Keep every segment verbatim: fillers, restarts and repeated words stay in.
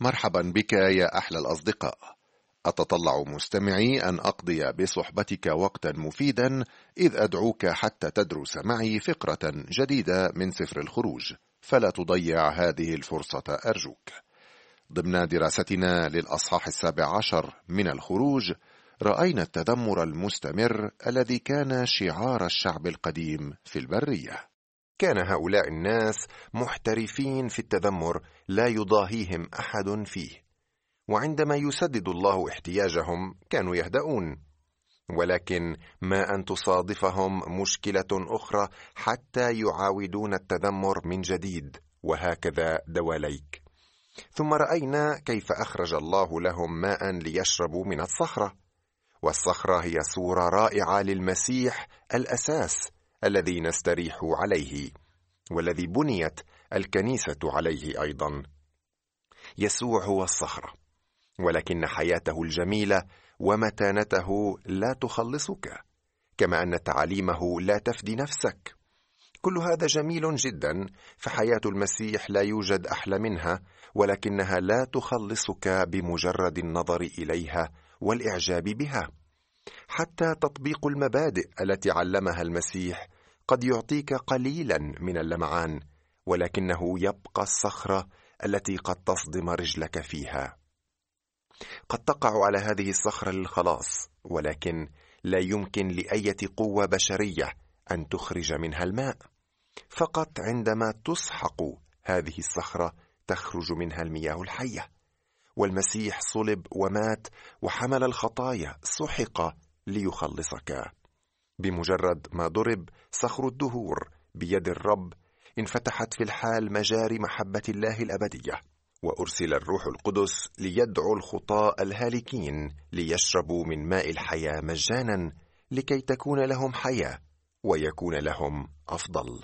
مرحبا بك يا أحلى الأصدقاء. أتطلع مستمعي أن أقضي بصحبتك وقتا مفيدا، إذ أدعوك حتى تدرس معي فقرة جديدة من سفر الخروج، فلا تضيع هذه الفرصة أرجوك. ضمن دراستنا للأصحاح السابع عشر من الخروج، رأينا التذمر المستمر الذي كان شعار الشعب القديم في البرية. كان هؤلاء الناس محترفين في التذمر لا يضاهيهم أحد فيه، وعندما يسدد الله احتياجهم كانوا يهدؤون، ولكن ما أن تصادفهم مشكلة أخرى حتى يعاودون التذمر من جديد، وهكذا دواليك. ثم رأينا كيف أخرج الله لهم ماء ليشربوا من الصخرة، والصخرة هي صورة رائعة للمسيح الأساس الذي نستريح عليه، والذي بنيت الكنيسة عليه أيضا. يسوع هو الصخرة، ولكن حياته الجميلة ومتانته لا تخلصك، كما أن تعاليمه لا تفدي نفسك. كل هذا جميل جدا، فحياة المسيح لا يوجد أحلى منها، ولكنها لا تخلصك بمجرد النظر إليها والإعجاب بها. حتى تطبيق المبادئ التي علمها المسيح قد يعطيك قليلا من اللمعان، ولكنه يبقى الصخرة التي قد تصدم رجلك فيها. قد تقع على هذه الصخرة للخلاص، ولكن لا يمكن لأية قوة بشرية أن تخرج منها الماء. فقط عندما تسحق هذه الصخرة تخرج منها المياه الحية. والمسيح صلب ومات وحمل الخطايا، سحق ليخلصك. بمجرد ما ضرب صخر الدهور بيد الرب، انفتحت في الحال مجاري محبة الله الأبدية، وأرسل الروح القدس ليدعو الخطاة الهالكين ليشربوا من ماء الحياة مجانا، لكي تكون لهم حياة ويكون لهم أفضل.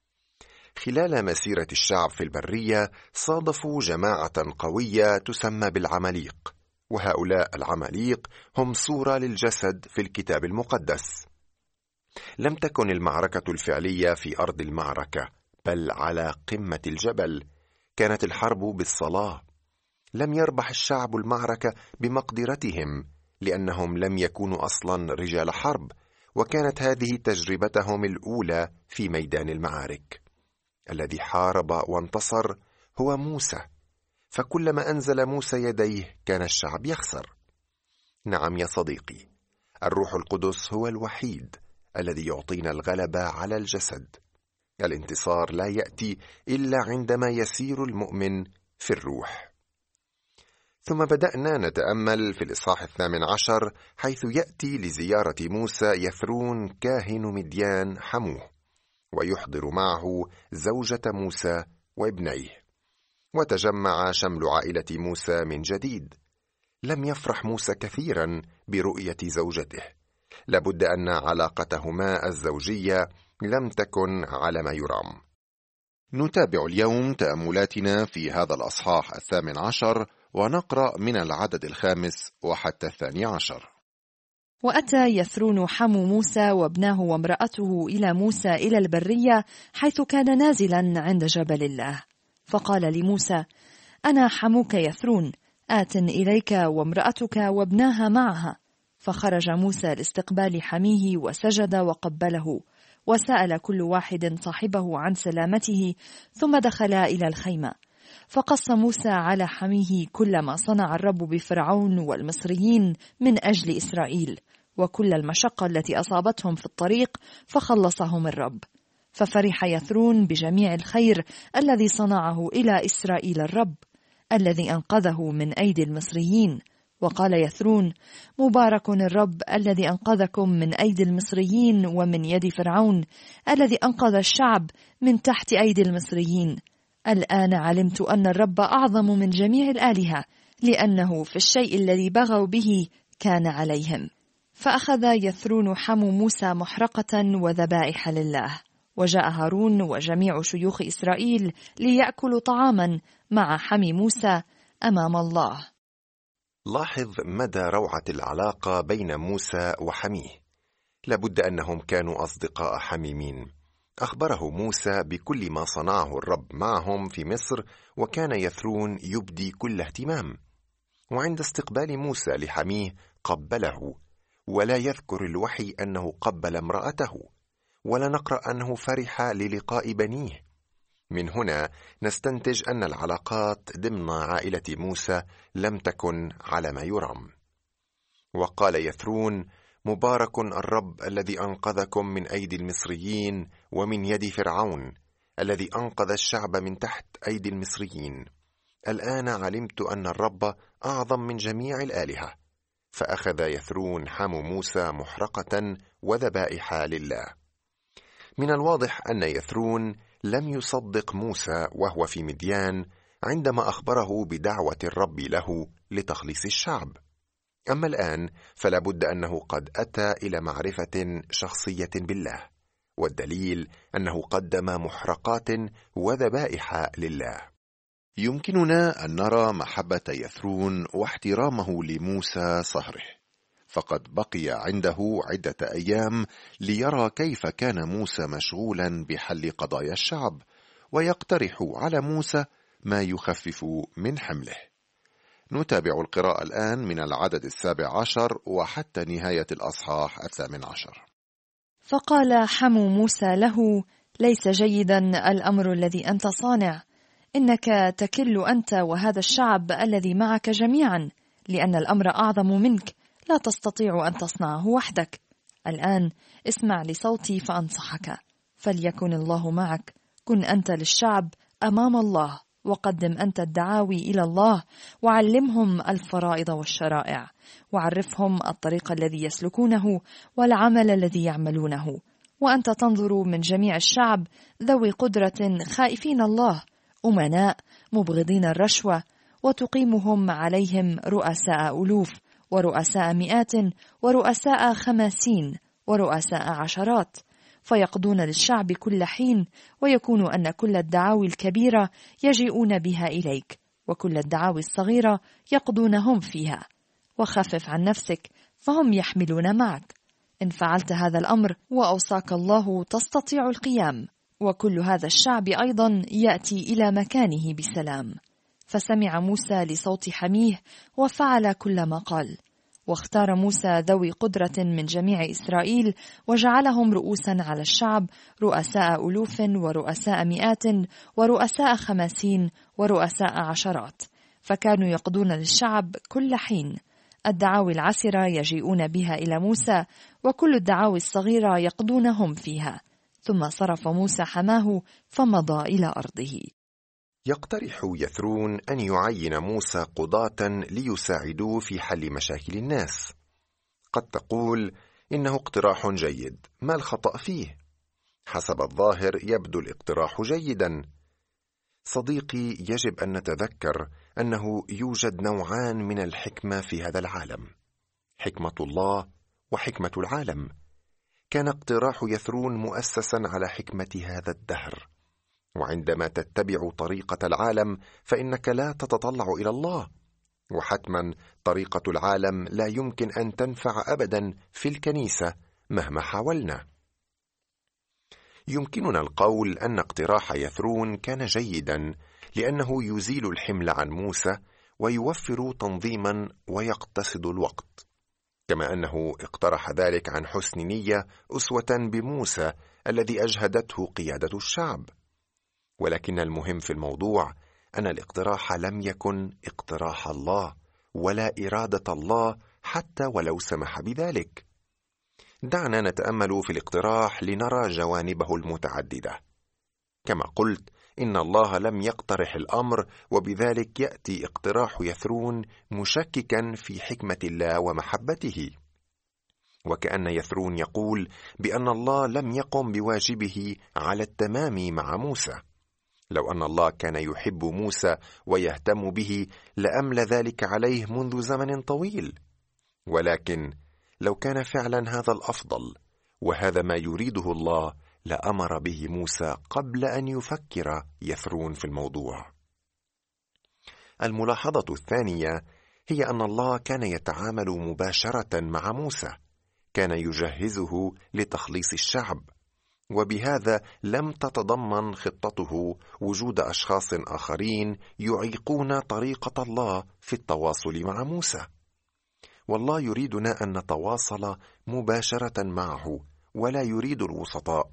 خلال مسيرة الشعب في البرية صادفوا جماعة قوية تسمى بالعماليق، وهؤلاء العماليق هم صورة للجسد في الكتاب المقدس. لم تكن المعركة الفعلية في أرض المعركة، بل على قمة الجبل. كانت الحرب بالصلاة. لم يربح الشعب المعركة بمقدرتهم، لأنهم لم يكونوا أصلا رجال حرب، وكانت هذه تجربتهم الأولى في ميدان المعارك. الذي حارب وانتصر هو موسى، فكلما أنزل موسى يديه كان الشعب يخسر. نعم يا صديقي، الروح القدس هو الوحيد الذي يعطينا الغلبة على الجسد. الانتصار لا يأتي إلا عندما يسير المؤمن في الروح. ثم بدأنا نتأمل في الإصحاح الثامن عشر، حيث يأتي لزيارة موسى يثرون كاهن مديان حموه، ويحضر معه زوجة موسى وابنيه، وتجمع شمل عائلة موسى من جديد. لم يفرح موسى كثيرا برؤية زوجته، لابد أن علاقتهما الزوجية لم تكن على ما يرام. نتابع اليوم تأملاتنا في هذا الأصحاح الثامن عشر، ونقرأ من العدد الخامس وحتى الثاني عشر. وأتى يثرون حمو موسى وابناه وامرأته إلى موسى إلى البرية، حيث كان نازلا عند جبل الله. فقال لموسى: أنا حموك يثرون، آت إليك وامرأتك وابناها معها. فخرج موسى لاستقبال حميه وسجد وقبله، وسأل كل واحد صاحبه عن سلامته، ثم دخلا إلى الخيمة. فقص موسى على حميه كل ما صنع الرب بفرعون والمصريين من أجل إسرائيل، وكل المشقة التي أصابتهم في الطريق، فخلصهم الرب. ففرح يثرون بجميع الخير الذي صنعه إلى إسرائيل الرب، الذي أنقذه من أيدي المصريين. وقال يثرون: مبارك الرب الذي أنقذكم من أيدي المصريين ومن يد فرعون، الذي أنقذ الشعب من تحت أيدي المصريين. الآن علمت أن الرب أعظم من جميع الآلهة، لأنه في الشيء الذي بغوا به كان عليهم. فأخذ يثرون حمو موسى محرقة وذبائح لله، وجاء هارون وجميع شيوخ إسرائيل ليأكلوا طعاما مع حمي موسى أمام الله. لاحظ مدى روعة العلاقة بين موسى وحميه. لابد أنهم كانوا أصدقاء حميمين، أخبره موسى بكل ما صنعه الرب معهم في مصر، وكان يثرون يبدي كل اهتمام. وعند استقبال موسى لحميه قبله، ولا يذكر الوحي أنه قبل امرأته، ولا نقرأ أنه فرح للقاء بنيه. من هنا نستنتج أن العلاقات ضمن عائلة موسى لم تكن على ما يرام. وقال يثرون: مبارك الرب الذي أنقذكم من أيدي المصريين ومن يد فرعون، الذي أنقذ الشعب من تحت أيدي المصريين. الآن علمت أن الرب أعظم من جميع الآلهة. فأخذ يثرون حمو موسى محرقة وذبائح لله. من الواضح أن يثرون لم يصدق موسى وهو في مديان عندما أخبره بدعوة الرب له لتخليص الشعب. أما الآن فلا بد أنه قد أتى إلى معرفة شخصية بالله، والدليل أنه قدم محرقات وذبائح لله. يمكننا أن نرى محبة يثرون واحترامه لموسى صهره، فقد بقي عنده عدة أيام ليرى كيف كان موسى مشغولا بحل قضايا الشعب، ويقترح على موسى ما يخفف من حمله. نتابع القراءة الآن من العدد السابع عشر وحتى نهاية الأصحاح الثامن عشر. فقال حمو موسى له: ليس جيدا الأمر الذي أنت صانع، إنك تكل أنت وهذا الشعب الذي معك جميعا، لأن الأمر أعظم منك، لا تستطيع أن تصنعه وحدك. الآن اسمع لصوتي فأنصحك، فليكن الله معك. كن أنت للشعب أمام الله، وقدم أنت الدعاوي إلى الله، وعلمهم الفرائض والشرائع، وعرفهم الطريق الذي يسلكونه والعمل الذي يعملونه. وأنت تنظر من جميع الشعب ذوي قدرة خائفين الله، أمناء مبغضين الرشوة، وتقيمهم عليهم رؤساء ألوف، ورؤساء مئات، ورؤساء خماسين، ورؤساء عشرات، فيقضون للشعب كل حين، ويكون أن كل الدعاوي الكبيرة يجيئون بها إليك، وكل الدعاوي الصغيرة يقضونهم فيها. وخفف عن نفسك، فهم يحملون معك. إن فعلت هذا الأمر وأوصاك الله تستطيع القيام، وكل هذا الشعب أيضا يأتي إلى مكانه بسلام. فسمع موسى لصوت حميه وفعل كل ما قال. واختار موسى ذوي قدرة من جميع إسرائيل، وجعلهم رؤوسا على الشعب، رؤساء ألوف، ورؤساء مئات، ورؤساء خماسين، ورؤساء عشرات، فكانوا يقضون للشعب كل حين. الدعاوي العسرة يجيئون بها إلى موسى، وكل الدعاوي الصغيرة يقضونهم فيها. ثم صرف موسى حماه فمضى إلى أرضه. يقترح يثرون أن يعين موسى قضاة ليساعدوه في حل مشاكل الناس. قد تقول إنه اقتراح جيد، ما الخطأ فيه؟ حسب الظاهر يبدو الاقتراح جيدا. صديقي، يجب أن نتذكر أنه يوجد نوعان من الحكمة في هذا العالم: حكمة الله وحكمة العالم. كان اقتراح يثرون مؤسسا على حكمة هذا الدهر، وعندما تتبع طريقة العالم فإنك لا تتطلع إلى الله، وحتما طريقة العالم لا يمكن أن تنفع أبدا في الكنيسة مهما حاولنا. يمكننا القول أن اقتراح يثرون كان جيدا، لأنه يزيل الحمل عن موسى ويوفر تنظيما ويقتصد الوقت، كما أنه اقترح ذلك عن حسن نية أسوة بموسى الذي أجهدته قيادة الشعب. ولكن المهم في الموضوع أن الاقتراح لم يكن اقتراح الله ولا إرادة الله حتى ولو سمح بذلك. دعنا نتأمل في الاقتراح لنرى جوانبه المتعددة. كما قلت، إن الله لم يقترح الأمر، وبذلك يأتي اقتراح يثرون مشككا في حكمة الله ومحبته، وكأن يثرون يقول بأن الله لم يقم بواجبه على التمام مع موسى. لو أن الله كان يحب موسى ويهتم به لأمل ذلك عليه منذ زمن طويل، ولكن لو كان فعلا هذا الأفضل وهذا ما يريده الله لأمر به موسى قبل أن يفكر يثرون في الموضوع. الملاحظة الثانية هي أن الله كان يتعامل مباشرة مع موسى، كان يجهزه لتخليص الشعب، وبهذا لم تتضمن خطته وجود أشخاص آخرين يعيقون طريقة الله في التواصل مع موسى. والله يريدنا أن نتواصل مباشرة معه ولا يريد الوسطاء.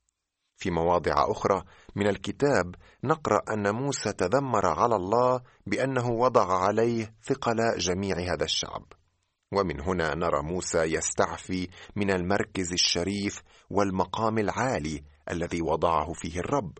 في مواضع أخرى من الكتاب نقرأ أن موسى تذمر على الله بأنه وضع عليه ثقل جميع هذا الشعب، ومن هنا نرى موسى يستعفي من المركز الشريف والمقام العالي الذي وضعه فيه الرب،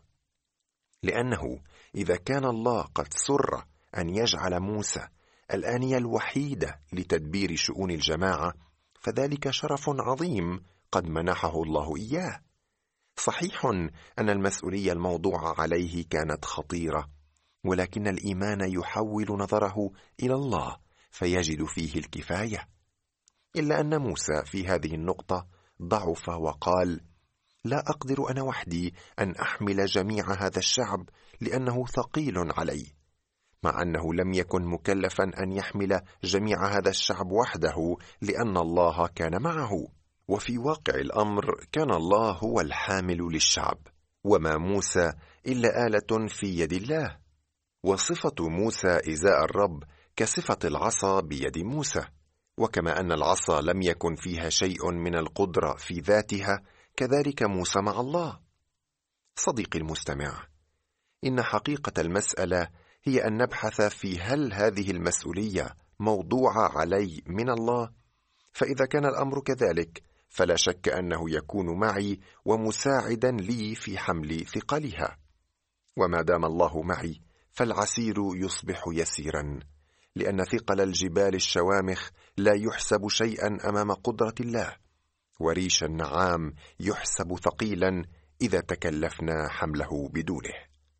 لأنه إذا كان الله قد سر أن يجعل موسى الآنية الوحيدة لتدبير شؤون الجماعة، فذلك شرف عظيم قد منحه الله إياه. صحيح أن المسؤولية الموضوعة عليه كانت خطيرة، ولكن الإيمان يحول نظره إلى الله فيجد فيه الكفاية. إلا أن موسى في هذه النقطة ضعف وقال: لا أقدر أنا وحدي أن أحمل جميع هذا الشعب لأنه ثقيل علي، مع أنه لم يكن مكلفا أن يحمل جميع هذا الشعب وحده لأن الله كان معه. وفي واقع الأمر كان الله هو الحامل للشعب، وما موسى إلا آلة في يد الله. وصفة موسى إزاء الرب كصفة العصا بيد موسى، وكما أن العصا لم يكن فيها شيء من القدرة في ذاتها، كذلك موسى مع الله. صديقي المستمع، إن حقيقة المسألة هي أن نبحث في هل هذه المسؤولية موضوعة علي من الله؟ فإذا كان الأمر كذلك فلا شك أنه يكون معي ومساعدا لي في حمل ثقلها. وما دام الله معي فالعسير يصبح يسيرا، لأن ثقل الجبال الشوامخ لا يحسب شيئا أمام قدرة الله، وريش النعام يحسب ثقيلا إذا تكلفنا حمله بدونه.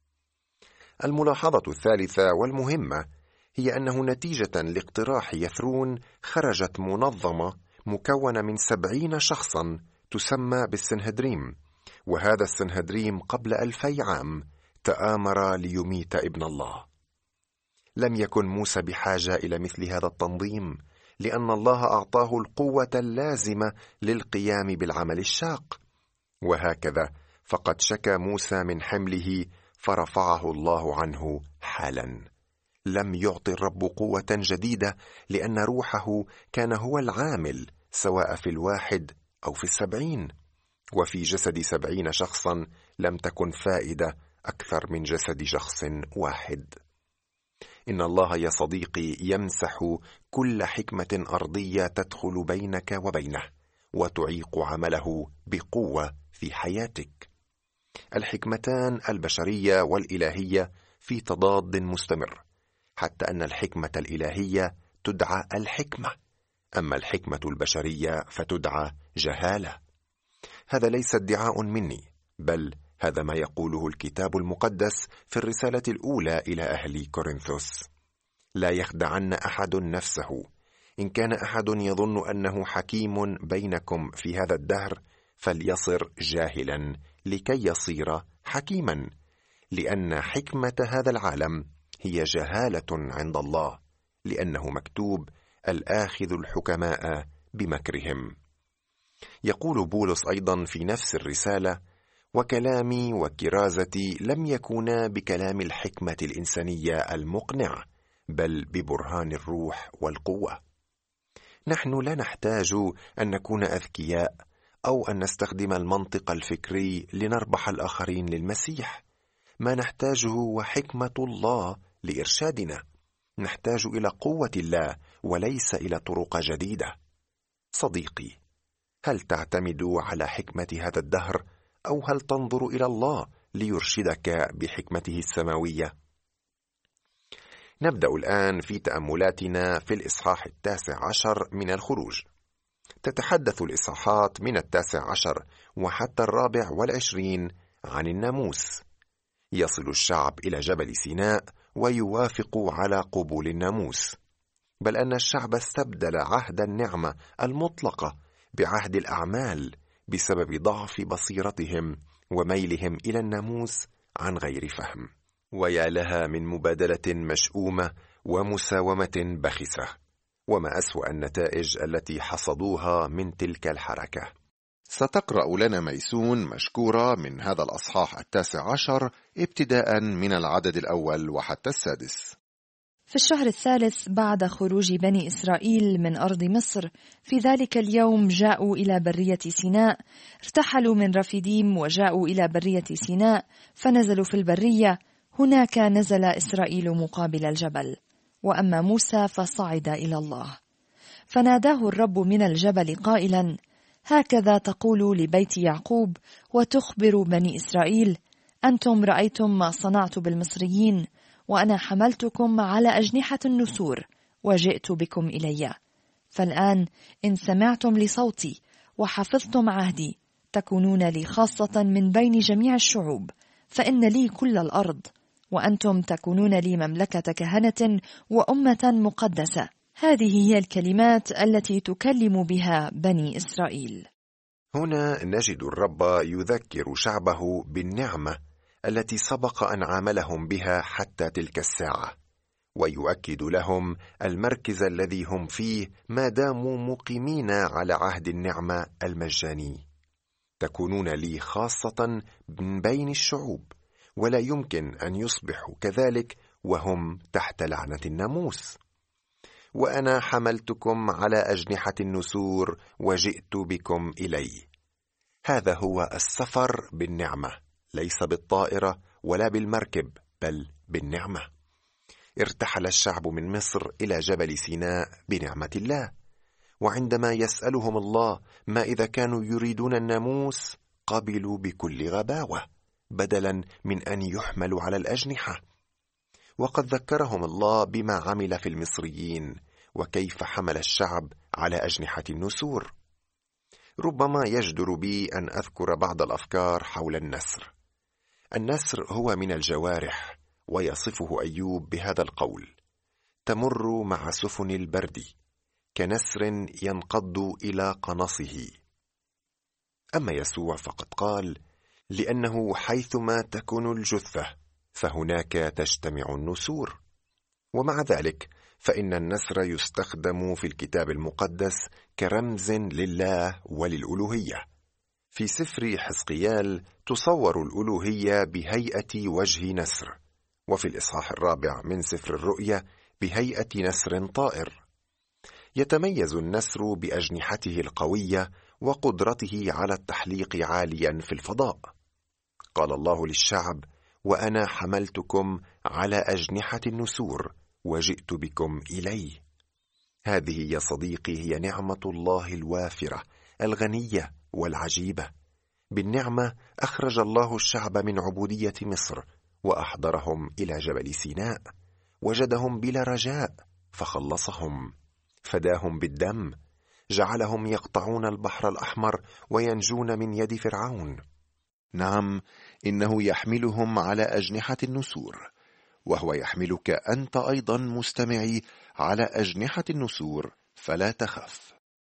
الملاحظة الثالثة والمهمة هي أنه نتيجة لاقتراح يثرون خرجت منظمة مكونة من سبعين شخصا تسمى بالسنهدريم، وهذا السنهدريم قبل ألفي عام تآمر ليميت ابن الله. لم يكن موسى بحاجة إلى مثل هذا التنظيم، لأن الله أعطاه القوة اللازمة للقيام بالعمل الشاق. وهكذا فقد شكى موسى من حمله فرفعه الله عنه حالا. لم يعطي الرب قوة جديدة، لأن روحه كان هو العامل سواء في الواحد أو في السبعين، وفي جسد سبعين شخصا لم تكن فائدة أكثر من جسد شخص واحد. إن الله يا صديقي يمسح كل حكمة أرضية تدخل بينك وبينه وتعيق عمله بقوة في حياتك. الحكمتان البشرية والإلهية في تضاد مستمر، حتى أن الحكمة الإلهية تدعى الحكمة، أما الحكمة البشرية فتدعى جهالة. هذا ليس ادعاء مني، بل هذا ما يقوله الكتاب المقدس في الرسالة الأولى إلى أهل كورنثوس: لا يخدعن أحد نفسه، إن كان أحد يظن أنه حكيم بينكم في هذا الدهر فليصر جاهلا لكي يصير حكيما، لأن حكمة هذا العالم هي جهالة عند الله، لأنه مكتوب: الآخذ الحكماء بمكرهم. يقول بولس أيضا في نفس الرسالة: وكلامي وكرازتي لم يكونا بكلام الحكمة الإنسانية المقنع، بل ببرهان الروح والقوة. نحن لا نحتاج أن نكون أذكياء أو أن نستخدم المنطق الفكري لنربح الآخرين للمسيح. ما نحتاجه هو حكمة الله لإرشادنا. نحتاج إلى قوة الله وليس إلى طرق جديدة. صديقي، هل تعتمد على حكمة هذا الدهر، أو هل تنظر إلى الله ليرشدك بحكمته السماوية؟ نبدأ الآن في تأملاتنا في الإصحاح التاسع عشر من الخروج. تتحدث الإصحاحات من التاسع عشر وحتى الرابع والعشرين عن الناموس. يصل الشعب إلى جبل سيناء ويوافق على قبول الناموس، بل أن الشعب استبدل عهد النعمة المطلقة بعهد الأعمال بسبب ضعف بصيرتهم وميلهم إلى الناموس عن غير فهم. ويا لها من مبادلة مشؤومة ومساومة بخسة، وما أسوأ النتائج التي حصدوها من تلك الحركة. ستقرأ لنا ميسون مشكورة من هذا الأصحاح التاسع عشر ابتداء من العدد الأول وحتى السادس. في الشهر الثالث بعد خروج بني إسرائيل من أرض مصر، في ذلك اليوم جاءوا إلى برية سيناء، ارتحلوا من رفيديم وجاءوا إلى برية سيناء، فنزلوا في البرية. هناك نزل إسرائيل مقابل الجبل، وأما موسى فصعد إلى الله. فناداه الرب من الجبل قائلا: هكذا تقول لبيت يعقوب وتخبر بني إسرائيل: أنتم رأيتم ما صنعت بالمصريين، وأنا حملتكم على أجنحة النسور وجئت بكم إلي. فالآن إن سمعتم لصوتي وحفظتم عهدي، تكونون لي خاصة من بين جميع الشعوب، فإن لي كل الأرض، وأنتم تكونون لي مملكة كهنة وأمة مقدسة. هذه هي الكلمات التي تكلم بها بني إسرائيل. هنا نجد الرب يذكر شعبه بالنعمة التي سبق أن عاملهم بها حتى تلك الساعة، ويؤكد لهم المركز الذي هم فيه ما داموا مقيمين على عهد النعمة المجاني. تكونون لي خاصة من بين الشعوب، ولا يمكن أن يصبحوا كذلك وهم تحت لعنة الناموس. وأنا حملتكم على أجنحة النسور وجئت بكم إلي. هذا هو السفر بالنعمة، ليس بالطائرة ولا بالمركب، بل بالنعمة. ارتحل الشعب من مصر إلى جبل سيناء بنعمة الله، وعندما يسألهم الله ما إذا كانوا يريدون الناموس، قبلوا بكل غباوة بدلا من أن يحملوا على الأجنحة. وقد ذكرهم الله بما عمل في المصريين، وكيف حمل الشعب على أجنحة النسور. ربما يجدر بي أن أذكر بعض الأفكار حول النسر. النسر هو من الجوارح، ويصفه أيوب بهذا القول: تمر مع سفن البرد كنسر ينقض إلى قنصه. أما يسوع فقد قال: لأنه حيثما تكون الجثة فهناك تجتمع النسور. ومع ذلك فإن النسر يستخدم في الكتاب المقدس كرمز لله وللألوهية. في سفر حزقيال تصور الألوهية بهيئة وجه نسر، وفي الإصحاح الرابع من سفر الرؤيا بهيئة نسر طائر. يتميز النسر بأجنحته القوية وقدرته على التحليق عاليا في الفضاء. قال الله للشعب: وأنا حملتكم على أجنحة النسور وجئت بكم إلي. هذه يا صديقي هي نعمة الله الوافرة الغنية والعجيبة. بالنعمة أخرج الله الشعب من عبودية مصر، وأحضرهم إلى جبل سيناء، وجدهم بلا رجاء فخلصهم، فداهم بالدم، جعلهم يقطعون البحر الأحمر وينجون من يد فرعون. نعم، إنه يحملهم على أجنحة النسور، وهو يحملك أنت أيضا مستمعي على أجنحة النسور، فلا تخف.